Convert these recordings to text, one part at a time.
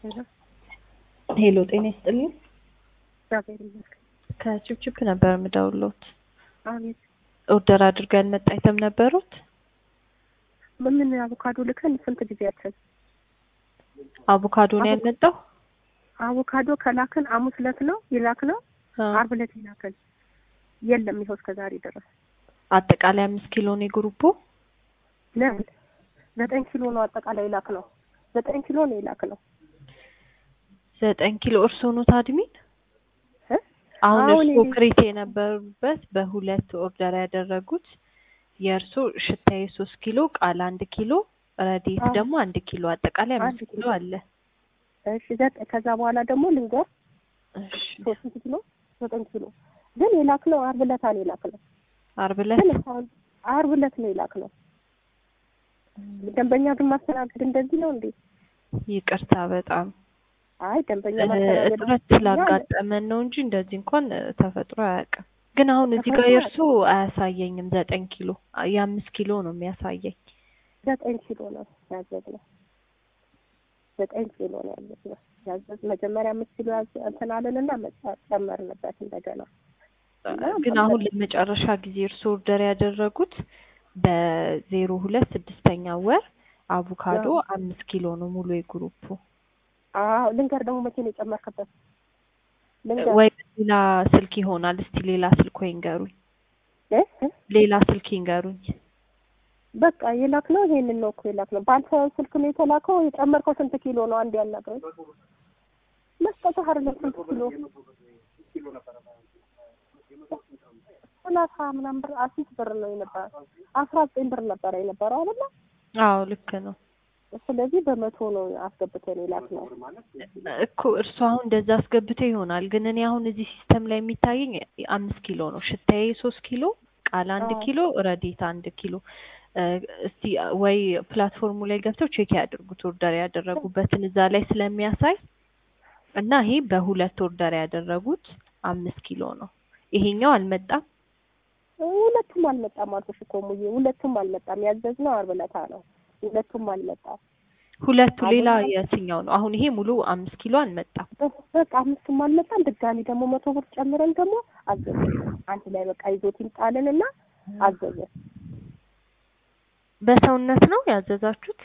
ሄሎ ጤና ይስጥልኝ። እግዚአብሔር ይመስገን። ከችፕችፕ ነበር የምደውልዎት። አቤት። ኦርደር አድርገን መጣ አይተም ነበሩት? ምን አቮካዶ ልከን ስንት ጊዜያችን? አቮካዶ ነው ያልመጣው? አቮካዶ ከላክን ሐሙስ ዕለት ነው የላክነው። ዓርብ ዕለት ይላክን የለም ይኸው እስከ ዛሬ ድረስ። አጠቃላይ 5 ኪሎ ነው ግሩፑ? ለምን 9 ኪሎ ነው አጠቃላይ ላክነው። 9 ኪሎ ነው የላክነው። 9 ኪሎ እርስዎ ነው አድሚን? አሁን እርስዎ ክሬት የነበሩበት በሁለት ኦርደር ያደረጉት የእርስዎ ሽታዬ 3 ኪሎ፣ ቃል 1 ኪሎ፣ ረዲት ደግሞ 1 ኪሎ አጠቃላይ 5 ኪሎ አለ። እሺ ከዛ በኋላ ደግሞ ልንገር። እሺ 3 ኪሎ 9 ኪሎ ግን የላክነው ዓርብ ዕለት ነው የላክነው። ዓርብ ዕለት ነው የላክነው። ደንበኛ ግን ማስተናገድ እንደዚህ ነው እንዴ? ይቅርታ በጣም አይ ደንበኛ ማስተናገድ እጥረት ስላጋጠመን ነው እንጂ እንደዚህ እንኳን ተፈጥሮ አያውቅም። ግን አሁን እዚህ ጋር የእርሱ አያሳየኝም 9 ኪሎ የ5 ኪሎ ነው የሚያሳየኝ። 9 ኪሎ ነው ያዘዝነው። 9 ኪሎ ነው ያዘዝነው። መጀመሪያ 5 ኪሎ እንትን አለንና ጨመርንበት እንደገና። ግን አሁን ለመጨረሻ ጊዜ እርሱ ኦርደር ያደረጉት በ02 6ኛ ወር አቮካዶ 5 ኪሎ ነው ሙሉ የግሩፑ። ልንገር ደግሞ መቼ ነው የጨመርክበት? ወይ ሌላ ስልክ ይሆናል። እስቲ ሌላ ስልክ ወይ ንገሩኝ። ሌላ ስልክ ይንገሩኝ። በቃ የላክነው ይሄንን ነው እኮ የላክነው። ባንተ ስልክ ነው የተላከው። የጨመርከው ስንት ኪሎ ነው? አንድ ያናግረኝ። መስጠት አይደለም ስንት ኪሎ? 30 ምናምን ብር 10 ብር ነው የነበረው። 19 ብር ነበር የነበረው አይደል? አዎ ልክ ነው። ስለዚህ በመቶ ነው አስገብተን የላክነው እኮ። እርሱ አሁን እንደዛ አስገብተው ይሆናል። ግን እኔ አሁን እዚህ ሲስተም ላይ የሚታየኝ 5 ኪሎ ነው። ሽታዬ 3 ኪሎ፣ ቃል 1 ኪሎ፣ ረዲት 1 ኪሎ። እስቲ ወይ ፕላትፎርሙ ላይ ገብተው ቼክ ያድርጉት ኦርደር ያደረጉበትን እዛ ላይ ስለሚያሳይ እና ይሄ በሁለት ኦርደር ያደረጉት 5 ኪሎ ነው። ይሄኛው አልመጣም። ሁለቱም አልመጣም አልኩሽ እኮ ሙዬ፣ ሁለቱም አልመጣም። ያዘዝነው ዓርብ ዕለት ነው። ሁለቱም አልመጣም። ሁለቱ ሌላ የትኛው ነው? አሁን ይሄ ሙሉ 5 ኪሎ አልመጣም። በቃ 5ም አልመጣም። ድጋሚ ደግሞ 100 ብር ጨምረን ደግሞ አዘዝን። አንድ ላይ በቃ ይዞት ይምጣልንና አዘዝን። በሰውነት ነው ያዘዛችሁት?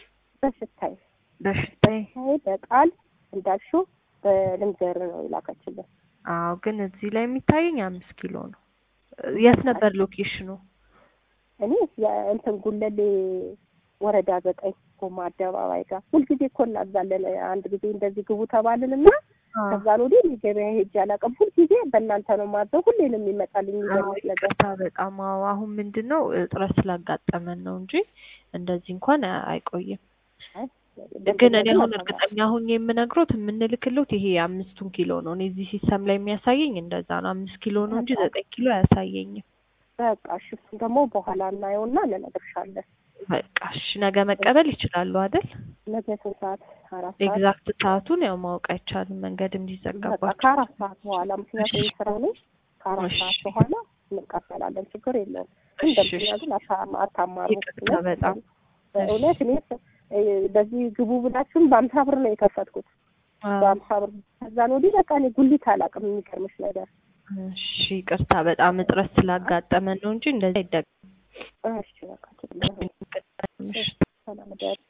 በሽታዬ በቃል እንዳልሽው በልንገር ነው የላከችልን። አዎ ግን እዚህ ላይ የሚታየኝ 5 ኪሎ ነው። የት ነበር ሎኬሽኑ? እኔ እንትን ጉለሌ ወረዳ 9 ጎማ አደባባይ ጋር ሁልጊዜ እኮ እናዛለን። አንድ ጊዜ እንደዚህ ግቡ ተባልንና ከዛ ነው ወዲህ ገበያ ሄጄ አላውቅም። ሁልጊዜ በእናንተ ነው ማዘው። ሁሌንም ይመጣልኝ የሚገርምሽ ነገር። በጣም አሁን ምንድነው እጥረት ስላጋጠመን ነው እንጂ እንደዚህ እንኳን አይቆይም። ግን እኔ አሁን እርግጠኛ ሆኜ የምነግሮት የምንልክሎት ይሄ 5 ኪሎ ነው። እኔ እዚህ ሲስተም ላይ የሚያሳየኝ እንደዛ ነው። 5 ኪሎ ነው እንጂ 9 ኪሎ አያሳየኝም። በቃ እሺ ደግሞ በኋላ እናየውና እንነግርሻለን። በቃ እሺ ነገ መቀበል ይችላሉ አይደል? ነገ 3 ሰዓት 4 ሰዓት ኤግዛክት ሰዓቱን ያው ማወቅ አይቻልም መንገድም ሊዘጋባቸው። ከ4 ሰዓት በኋላ ምክንያቱም ስራ ነው። ከ4 ሰዓት በኋላ እንቀበላለን። ችግር የለውም። እንደዚህ ግን አታማሩ። በጣም በእውነት እኔ በዚህ ግቡ ብላችሁም በ50 ብር ነው የከፈትኩት። በ50 ብር ከዛ ነው ወዲህ በቃ እኔ ጉሊት አላውቅም። የሚገርምሽ ነገር እሺ ይቅርታ በጣም እጥረት ስላጋጠመን ነው እንጂ እንደዚህ አይደለም። እሺ በቃ